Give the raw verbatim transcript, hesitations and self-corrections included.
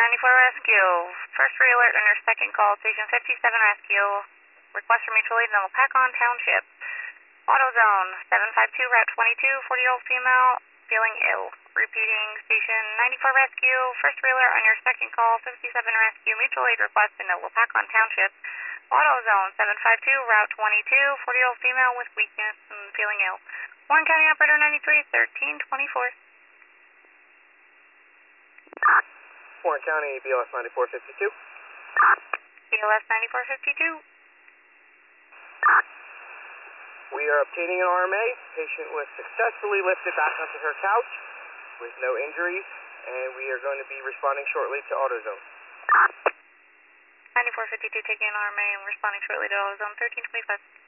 ninety-four Rescue. First re-alert under second call, Station fifty-seven Rescue. Request for mutual aid in Opakon Township. AutoZone, seven five two, Route twenty-two, forty-year-old female, feeling ill. Repeating, Station ninety-four Rescue. First re-alert on your second call, fifty-seven Rescue. Mutual aid request in Opakon Township. AutoZone, seven five two, Route twenty-two, forty-year-old female with weakness and feeling ill. Warren County Operator ninety-three, thirteen twenty-four. Warren County, B L S ninety-four fifty-two. B L S ninety-four fifty-two. We are obtaining an R M A. Patient was successfully lifted back onto her couch with no injuries, and we are going to be responding shortly to AutoZone. ninety-four fifty-two taking an R M A and responding shortly to AutoZone thirteen twenty-five.